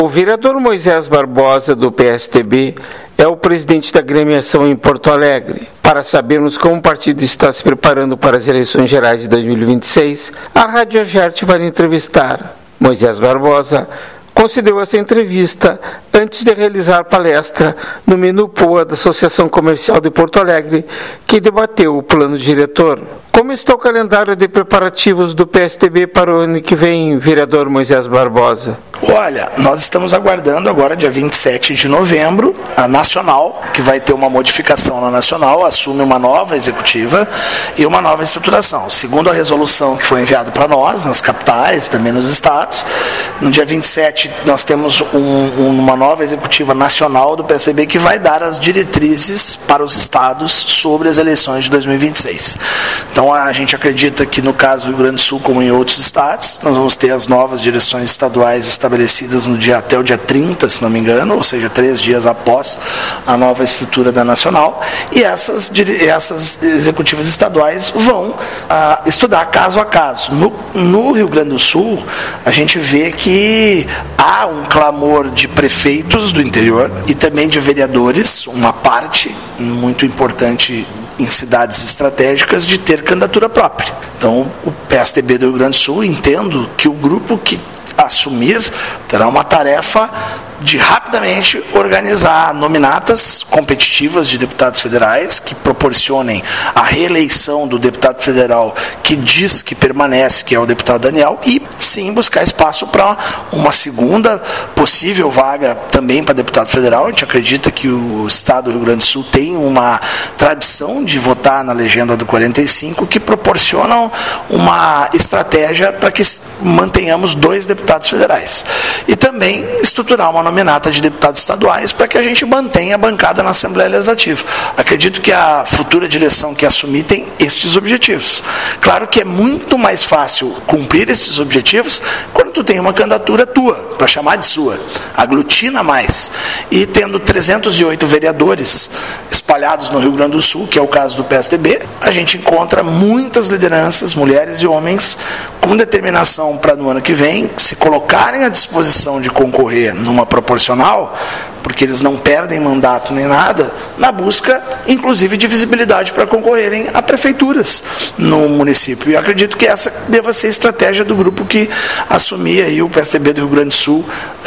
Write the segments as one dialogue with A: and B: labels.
A: O vereador Moisés Barbosa, do PSDB, é o presidente da agremiação em Porto Alegre. Para sabermos como o partido está se preparando para as eleições gerais de 2026, a Rádio Agerte vai entrevistar. Moisés Barbosa concedeu essa entrevista antes de realizar palestra no Menu Poa da Associação Comercial de Porto Alegre, que debateu o plano diretor. Como está o calendário de preparativos do PSDB para o ano que vem, vereador Moisés Barbosa?
B: Olha, nós estamos aguardando agora, dia 27 de novembro, a Nacional, que vai ter uma modificação na Nacional, assume uma nova executiva e uma nova estruturação. Segundo a resolução que foi enviada para nós, nas capitais, também nos estados, no dia 27 nós temos uma nova executiva nacional do PSDB que vai dar as diretrizes para os estados sobre as eleições de 2026. Então a gente acredita que no caso do Rio Grande do Sul, como em outros estados, nós vamos ter as novas direções estaduais estabelecidas até o dia 30, se não me engano, ou seja, 3 dias após a nova estrutura da Nacional, e essas executivas estaduais vão estudar caso a caso. No Rio Grande do Sul, a gente vê que há um clamor de prefeitos do interior e também de vereadores, uma parte muito importante em cidades estratégicas, de ter candidatura própria. Então, o PSDB do Rio Grande do Sul, entendo que o grupo que assumir terá uma tarefa de rapidamente organizar nominatas competitivas de deputados federais que proporcionem a reeleição do deputado federal que diz que permanece, que é o deputado Daniel, e sim buscar espaço para uma segunda possível vaga também para deputado federal. A gente acredita que o estado do Rio Grande do Sul tem uma tradição de votar na legenda do 45 que proporcionam uma estratégia para que mantenhamos 2 deputados federais. E também estruturar uma nominata de deputados estaduais para que a gente mantenha a bancada na Assembleia Legislativa. Acredito que a futura direção que assumir tem estes objetivos. Claro que é muito mais fácil cumprir esses objetivos quando tu tem uma candidatura tua, para chamar de sua. Aglutina mais. E tendo 308 vereadores espalhados no Rio Grande do Sul, que é o caso do PSDB, a gente encontra muitas lideranças, mulheres e homens, com determinação para no ano que vem se colocarem à disposição de concorrer numa proporcional, porque eles não perdem mandato nem nada, na busca, inclusive, de visibilidade para concorrerem a prefeituras no município. E acredito que essa deva ser a estratégia do grupo que assumir aí o PSDB do Rio Grande do Sul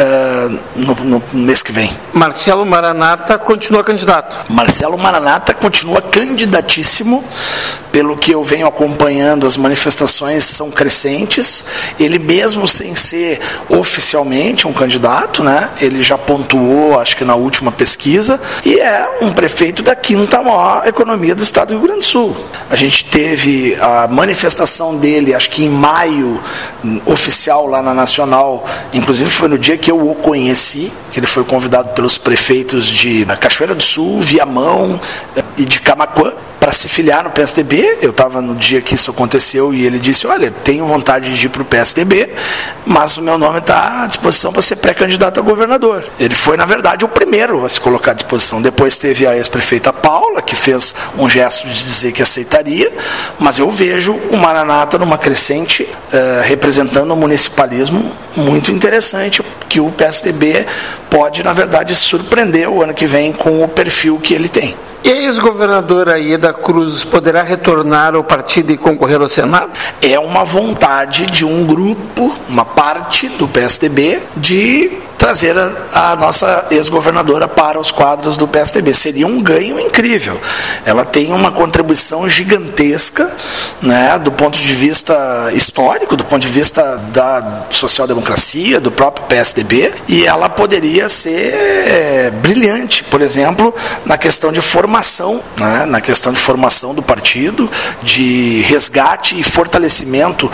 B: no mês que vem.
A: Marcelo Maranata continua candidato.
B: Marcelo Maranata continua candidatíssimo, pelo que eu venho acompanhando, as manifestações são crescentes. Ele mesmo sem ser oficialmente um candidato, né? Ele já pontuou, acho que na última pesquisa, e é um prefeito da 5ª maior economia do estado do Rio Grande do Sul. A gente teve a manifestação dele, acho que em maio, oficial lá na Nacional, inclusive foi no dia que eu o conheci, que ele foi convidado pelos prefeitos de Cachoeira do Sul, Viamão e de Camaquã para se filiar no PSDB. Eu estava no dia que isso aconteceu e ele disse: olha, tenho vontade de ir para o PSDB, mas o meu nome está à disposição para ser pré-candidato a governador. Ele foi, na verdade, o primeiro a se colocar à disposição. Depois teve a ex-prefeita Paula, que fez um gesto de dizer que aceitaria, mas eu vejo o Maranata numa crescente, representando o municipalismo muito interessante, que o PSDB pode, na verdade, surpreender o ano que vem com o perfil que ele tem.
A: E a ex-governadora Ieda Cruz poderá retornar ao partido e concorrer ao Senado?
B: É uma vontade de um grupo, uma parte do PSDB, de trazer a nossa ex-governadora para os quadros do PSDB. Seria um ganho incrível. Ela tem uma contribuição gigantesca, né, do ponto de vista histórico, do ponto de vista da social-democracia, do próprio PSDB, e ela poderia ser brilhante, por exemplo, na questão de formação, né, na questão de formação do partido, de resgate e fortalecimento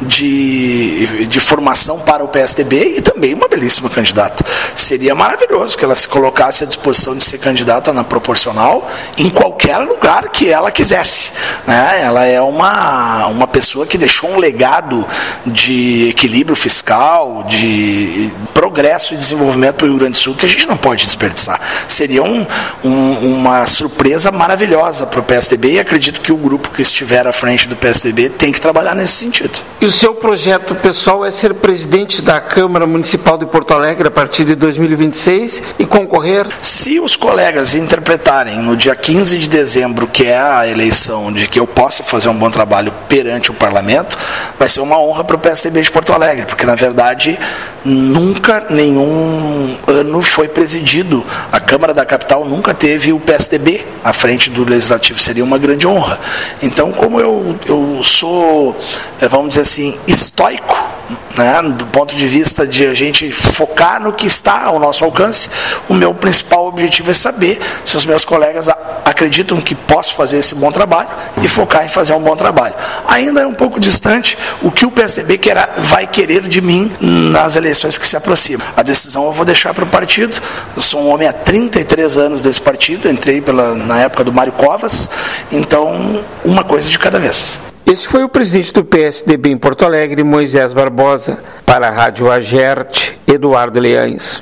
B: de formação para o PSDB, e também uma belíssima candidata. Seria maravilhoso que ela se colocasse à disposição de ser candidata na proporcional em qualquer lugar que ela quisesse, né? Ela é uma pessoa que deixou um legado de equilíbrio fiscal, de progresso e desenvolvimento para o Rio Grande do Sul que a gente não pode desperdiçar. Seria uma surpresa maravilhosa para o PSDB, e acredito que o grupo que estiver à frente do PSDB tem que trabalhar nesse sentido.
A: E o seu projeto pessoal é ser presidente da Câmara Municipal de Porto Alegre Alegre a partir de 2026 e concorrer?
B: Se os colegas interpretarem no dia 15 de dezembro, que é a eleição, de que eu possa fazer um bom trabalho perante o parlamento, vai ser uma honra para o PSDB de Porto Alegre, porque na verdade nunca nenhum ano foi presidido, a Câmara da Capital nunca teve o PSDB à frente do Legislativo, seria uma grande honra. Então, como eu sou, vamos dizer assim, estoico, né, do ponto de vista de a gente focar no que está ao nosso alcance, o meu principal objetivo é saber se os meus colegas acreditam que posso fazer esse bom trabalho e focar em fazer um bom trabalho. Ainda é um pouco distante o que o PSDB vai querer de mim nas eleições que se aproximam. A decisão eu vou deixar para o partido. Eu sou um homem há 33 anos desse partido, entrei na época do Mário Covas, então uma coisa de cada vez.
A: Esse foi o presidente do PSDB em Porto Alegre, Moisés Barbosa. Para a Rádio Agerte, Eduardo Leães.